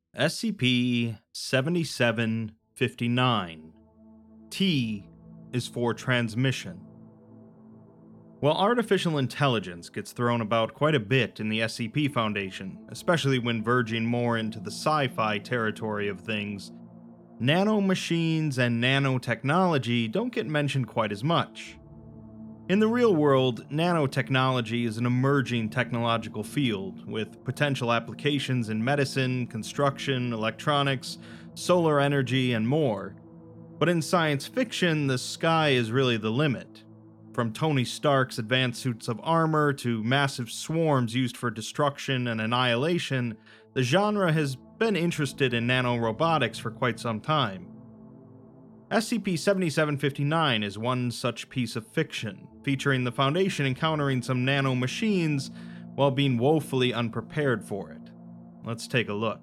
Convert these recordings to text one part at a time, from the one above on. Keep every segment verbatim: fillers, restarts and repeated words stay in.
S C P seventy-seven fifty-nine. T is for transmission. While artificial intelligence gets thrown about quite a bit in the S C P Foundation, especially when verging more into the sci-fi territory of things, nanomachines and nanotechnology don't get mentioned quite as much. In the real world, nanotechnology is an emerging technological field, with potential applications in medicine, construction, electronics, solar energy, and more. But in science fiction, the sky is really the limit. From Tony Stark's advanced suits of armor to massive swarms used for destruction and annihilation, the genre has been interested in nanorobotics for quite some time. S C P seventy-seven fifty-nine is one such piece of fiction, featuring the Foundation encountering some nanomachines while being woefully unprepared for it. Let's take a look.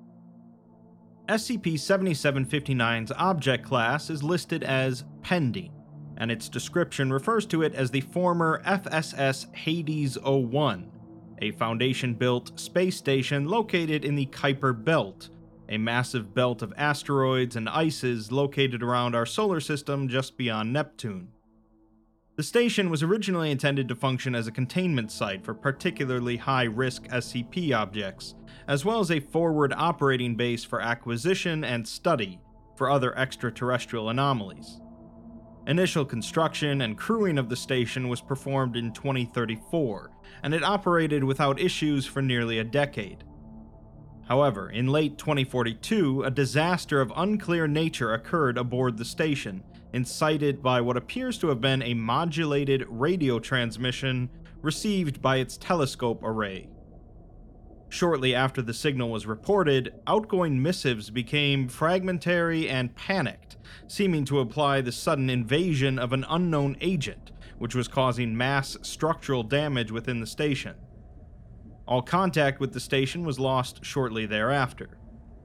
S C P seventy-seven fifty-nine's object class is listed as Pending, and its description refers to it as the former F S S Hades oh one, a Foundation-built space station located in the Kuiper Belt, a massive belt of asteroids and ices located around our solar system just beyond Neptune. The station was originally intended to function as a containment site for particularly high-risk S C P objects, as well as a forward operating base for acquisition and study for other extraterrestrial anomalies. Initial construction and crewing of the station was performed in twenty thirty-four, and it operated without issues for nearly a decade. However, in late twenty forty-two, a disaster of unclear nature occurred aboard the station, incited by what appears to have been a modulated radio transmission received by its telescope array. Shortly after the signal was reported, outgoing missives became fragmentary and panicked, seeming to imply the sudden invasion of an unknown agent, which was causing mass structural damage within the station. All contact with the station was lost shortly thereafter.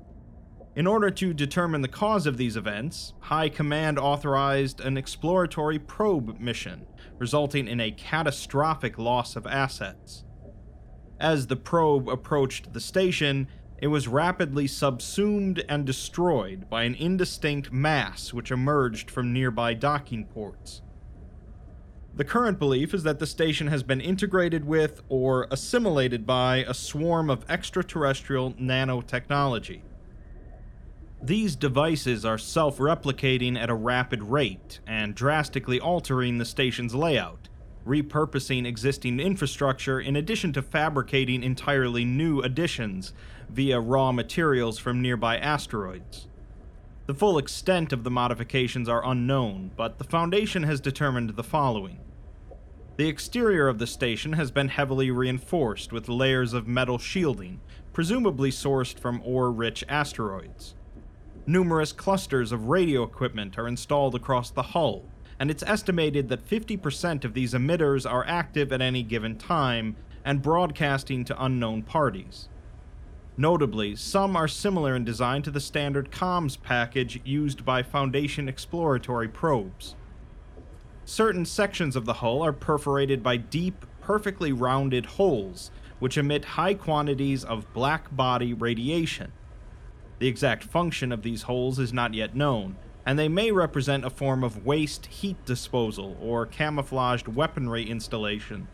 In order to determine the cause of these events, High Command authorized an exploratory probe mission, resulting in a catastrophic loss of assets. As the probe approached the station, it was rapidly subsumed and destroyed by an indistinct mass which emerged from nearby docking ports. The current belief is that the station has been integrated with or assimilated by a swarm of extraterrestrial nanotechnology. These devices are self-replicating at a rapid rate and drastically altering the station's layout, repurposing existing infrastructure in addition to fabricating entirely new additions via raw materials from nearby asteroids. The full extent of the modifications are unknown, but the Foundation has determined the following. The exterior of the station has been heavily reinforced with layers of metal shielding, presumably sourced from ore-rich asteroids. Numerous clusters of radio equipment are installed across the hull, and it's estimated that fifty percent of these emitters are active at any given time and broadcasting to unknown parties. Notably, some are similar in design to the standard comms package used by Foundation exploratory probes. Certain sections of the hull are perforated by deep, perfectly rounded holes, which emit high quantities of black body radiation. The exact function of these holes is not yet known, and they may represent a form of waste heat disposal or camouflaged weaponry installation.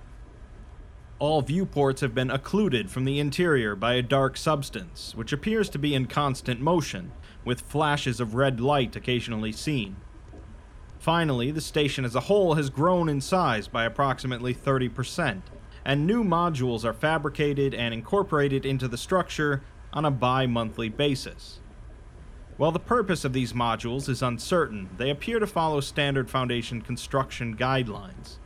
All viewports have been occluded from the interior by a dark substance, which appears to be in constant motion, with flashes of red light occasionally seen. Finally, the station as a whole has grown in size by approximately thirty percent, and new modules are fabricated and incorporated into the structure on a bi-monthly basis. While the purpose of these modules is uncertain, they appear to follow standard Foundation construction guidelines.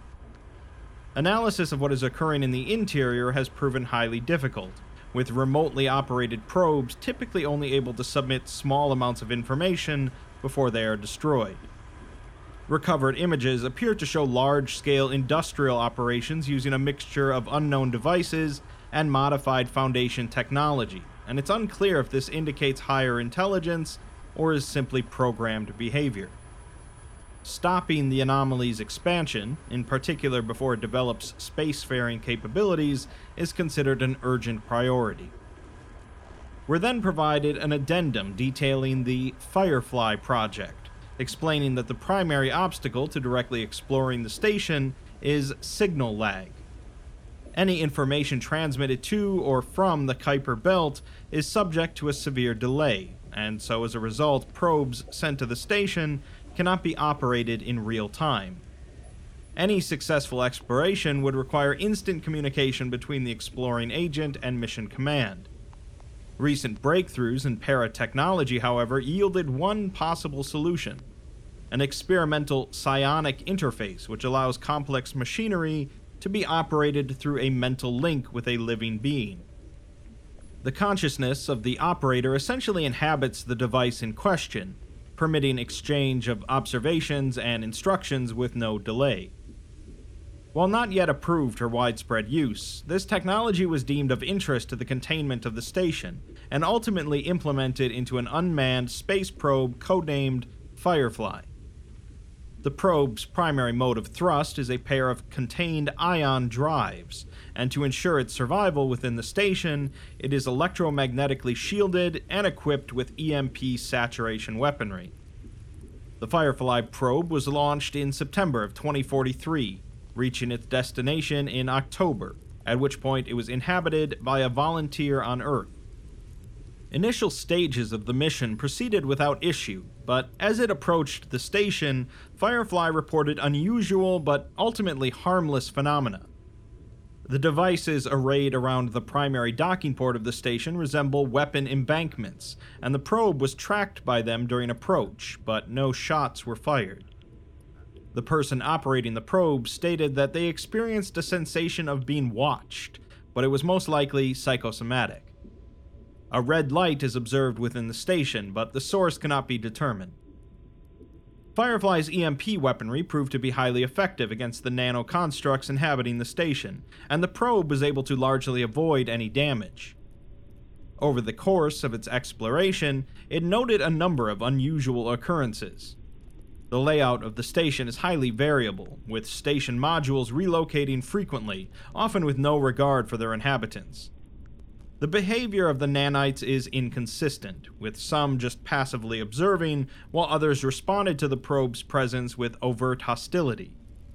Analysis of what is occurring in the interior has proven highly difficult, with remotely operated probes typically only able to submit small amounts of information before they are destroyed. Recovered images appear to show large-scale industrial operations using a mixture of unknown devices and modified Foundation technology, and it's unclear if this indicates higher intelligence or is simply programmed behavior. Stopping the anomaly's expansion, in particular before it develops spacefaring capabilities, is considered an urgent priority. were then provided an addendum detailing the Firefly project, explaining that the primary obstacle to directly exploring the station is signal lag. Any information transmitted to or from the Kuiper Belt is subject to a severe delay, and so as a result, probes sent to the station cannot be operated in real time. Any successful exploration would require instant communication between the exploring agent and mission command. Recent breakthroughs in paratechnology, however, yielded one possible solution: an experimental psionic interface which allows complex machinery to be operated through a mental link with a living being. The consciousness of the operator essentially inhabits the device in question, permitting exchange of observations and instructions with no delay. While not yet approved for widespread use, this technology was deemed of interest to the containment of the station, and ultimately implemented into an unmanned space probe codenamed Firefly. The probe's primary mode of thrust is a pair of contained ion drives, and to ensure its survival within the station, it is electromagnetically shielded and equipped with E M P saturation weaponry. The Firefly probe was launched in September of twenty forty-three, reaching its destination in October, at which point it was inhabited by a volunteer on Earth. Initial stages of the mission proceeded without issue, but as it approached the station, Firefly reported unusual but ultimately harmless phenomena. The devices arrayed around the primary docking port of the station resemble weapon embankments, and the probe was tracked by them during approach, but no shots were fired. The person operating the probe stated that they experienced a sensation of being watched, but it was most likely psychosomatic. A red light is observed within the station, but the source cannot be determined. Firefly's E M P weaponry proved to be highly effective against the nano-constructs inhabiting the station, and the probe was able to largely avoid any damage. Over the course of its exploration, it noted a number of unusual occurrences. The layout of the station is highly variable, with station modules relocating frequently, often with no regard for their inhabitants. The behavior of the nanites is inconsistent, with some just passively observing, while others responded to the probe's presence with overt hostility.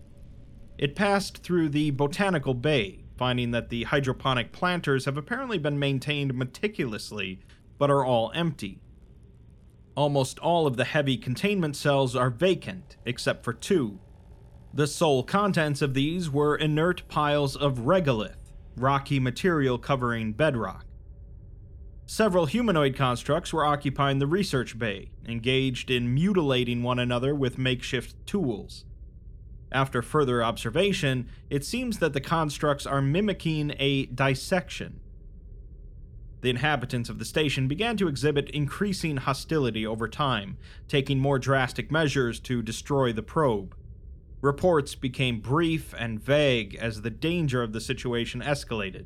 It passed through the Botanical Bay, finding that the hydroponic planters have apparently been maintained meticulously, but are all empty. Almost all of the heavy containment cells are vacant, except for two. The sole contents of these were inert piles of regolith, rocky material covering bedrock. Several humanoid constructs were occupying the research bay, engaged in mutilating one another with makeshift tools. After further observation, it seems that the constructs are mimicking a dissection. The inhabitants of the station began to exhibit increasing hostility over time, taking more drastic measures to destroy the probe. Reports became brief and vague as the danger of the situation escalated.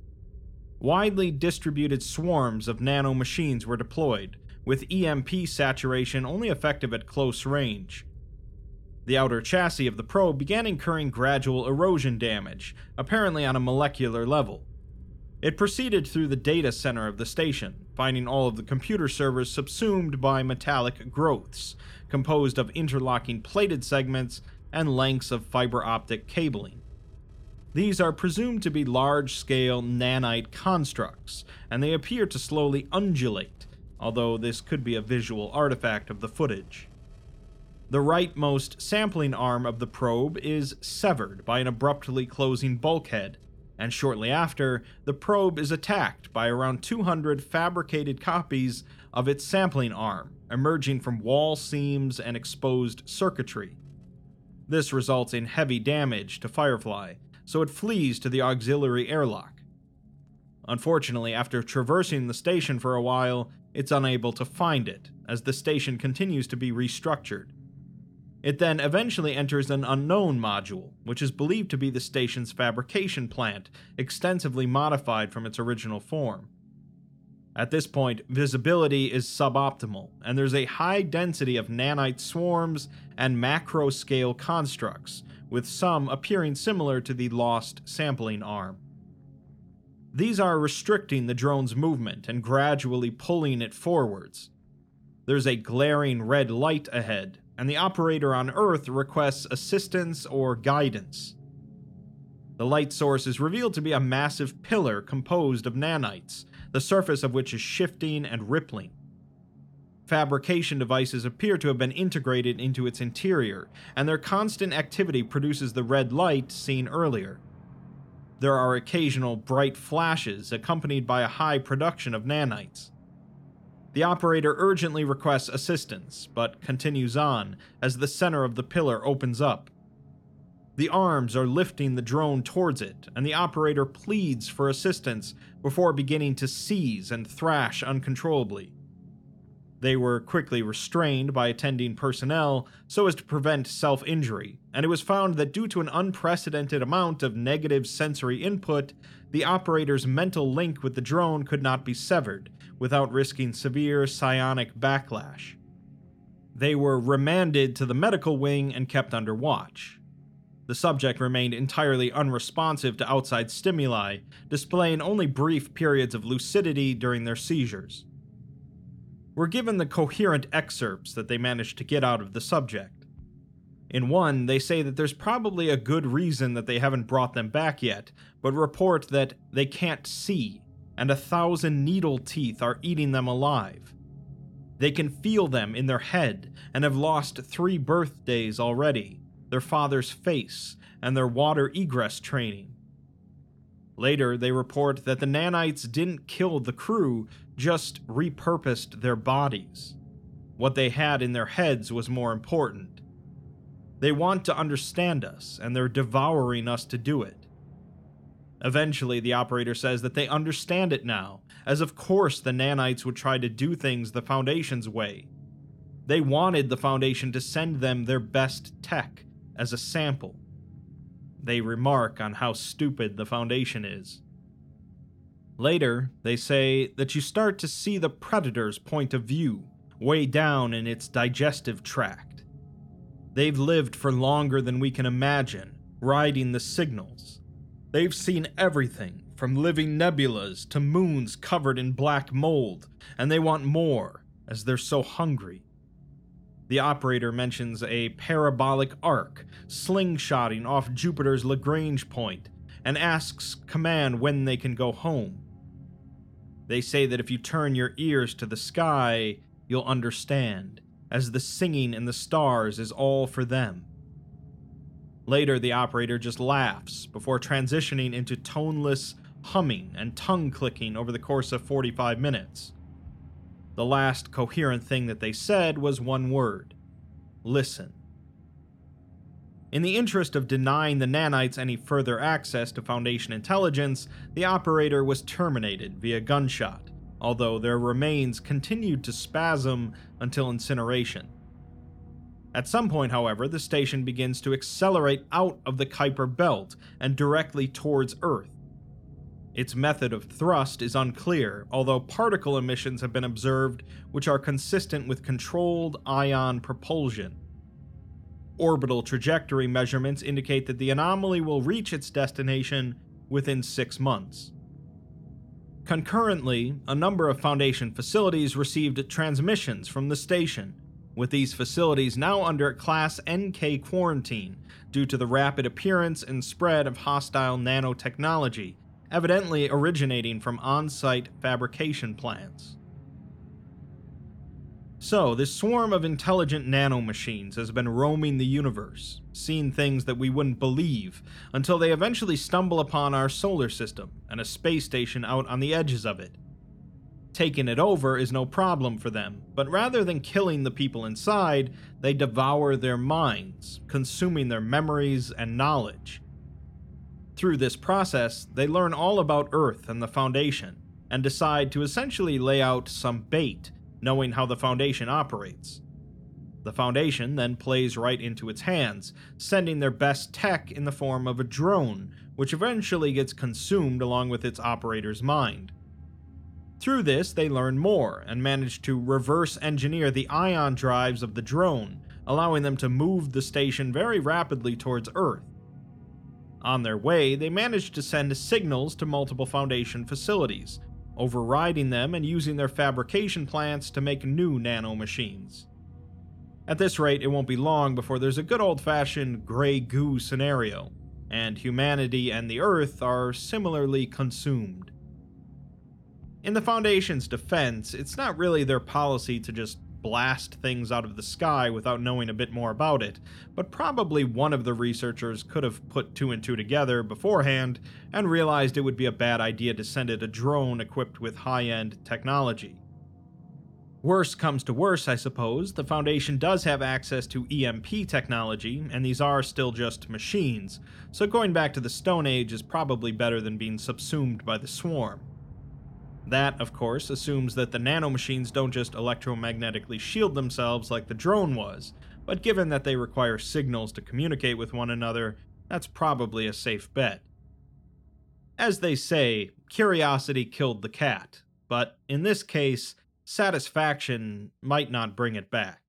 Widely distributed swarms of nano-machines were deployed, with E M P saturation only effective at close range. The outer chassis of the probe began incurring gradual erosion damage, apparently on a molecular level. It proceeded through the data center of the station, finding all of the computer servers subsumed by metallic growths, composed of interlocking plated segments and lengths of fiber optic cabling. These are presumed to be large-scale nanite constructs, and they appear to slowly undulate, although this could be a visual artifact of the footage. The rightmost sampling arm of the probe is severed by an abruptly closing bulkhead, and shortly after, the probe is attacked by around two hundred fabricated copies of its sampling arm, emerging from wall seams and exposed circuitry. This results in heavy damage to Firefly, so it flees to the auxiliary airlock. Unfortunately, after traversing the station for a while, it's unable to find it, as the station continues to be restructured. It then eventually enters an unknown module, which is believed to be the station's fabrication plant, extensively modified from its original form. At this point, visibility is suboptimal, and there's a high density of nanite swarms and macro-scale constructs, with some appearing similar to the lost sampling arm. These are restricting the drone's movement and gradually pulling it forwards. There's a glaring red light ahead, and the operator on Earth requests assistance or guidance. The light source is revealed to be a massive pillar composed of nanites, the surface of which is shifting and rippling. Fabrication devices appear to have been integrated into its interior, and their constant activity produces the red light seen earlier. There are occasional bright flashes accompanied by a high production of nanites. The operator urgently requests assistance, but continues on as the center of the pillar opens up. The arms are lifting the drone towards it, and the operator pleads for assistance before beginning to seize and thrash uncontrollably. They were quickly restrained by attending personnel so as to prevent self-injury, and it was found that due to an unprecedented amount of negative sensory input, the operator's mental link with the drone could not be severed without risking severe psionic backlash. They were remanded to the medical wing and kept under watch. The subject remained entirely unresponsive to outside stimuli, displaying only brief periods of lucidity during their seizures. We're given the coherent excerpts that they managed to get out of the subject. In one, they say that there's probably a good reason that they haven't brought them back yet, but report that they can't see, and a thousand needle teeth are eating them alive. They can feel them in their head, and have lost three birthdays already, their father's face, and their water egress training. Later, they report that the nanites didn't kill the crew, just repurposed their bodies. What they had in their heads was more important. They want to understand us, and they're devouring us to do it. Eventually, the operator says that they understand it now, as of course the nanites would try to do things the Foundation's way. They wanted the Foundation to send them their best tech as a sample. They remark on how stupid the Foundation is. Later, they say that you start to see the Predator's point of view, way down in its digestive tract. They've lived for longer than we can imagine, riding the signals. They've seen everything, from living nebulas to moons covered in black mold, and they want more, as they're so hungry. The operator mentions a parabolic arc slingshotting off Jupiter's Lagrange point, and asks command when they can go home. They say that if you turn your ears to the sky, you'll understand, as the singing in the stars is all for them. Later, the operator just laughs before transitioning into toneless humming and tongue-clicking over the course of forty-five minutes. The last coherent thing that they said was one word: listen. In the interest of denying the nanites any further access to Foundation intelligence, the operator was terminated via gunshot, although their remains continued to spasm until incineration. At some point, however, the station begins to accelerate out of the Kuiper belt and directly towards Earth. Its method of thrust is unclear, although particle emissions have been observed which are consistent with controlled ion propulsion. Orbital trajectory measurements indicate that the anomaly will reach its destination within six months. Concurrently, a number of Foundation facilities received transmissions from the station, with these facilities now under Class N K quarantine due to the rapid appearance and spread of hostile nanotechnology, evidently originating from on-site fabrication plants. So, this swarm of intelligent nanomachines has been roaming the universe, seeing things that we wouldn't believe, until they eventually stumble upon our solar system and a space station out on the edges of it. Taking it over is no problem for them, but rather than killing the people inside, they devour their minds, consuming their memories and knowledge. Through this process, they learn all about Earth and the Foundation, and decide to essentially lay out some bait, knowing how the Foundation operates. The Foundation then plays right into its hands, sending their best tech in the form of a drone, which eventually gets consumed along with its operator's mind. Through this, they learn more, and manage to reverse engineer the ion drives of the drone, allowing them to move the station very rapidly towards Earth. On their way, they managed to send signals to multiple Foundation facilities, overriding them and using their fabrication plants to make new nanomachines. At this rate, it won't be long before there's a good old-fashioned gray goo scenario, and humanity and the Earth are similarly consumed. In the Foundation's defense, it's not really their policy to just blast things out of the sky without knowing a bit more about it, but probably one of the researchers could have put two and two together beforehand and realized it would be a bad idea to send it a drone equipped with high-end technology. Worse comes to worse, I suppose, the Foundation does have access to E M P technology, and these are still just machines, so going back to the Stone Age is probably better than being subsumed by the swarm. That, of course, assumes that the nanomachines don't just electromagnetically shield themselves like the drone was, but given that they require signals to communicate with one another, that's probably a safe bet. As they say, curiosity killed the cat, but in this case, satisfaction might not bring it back.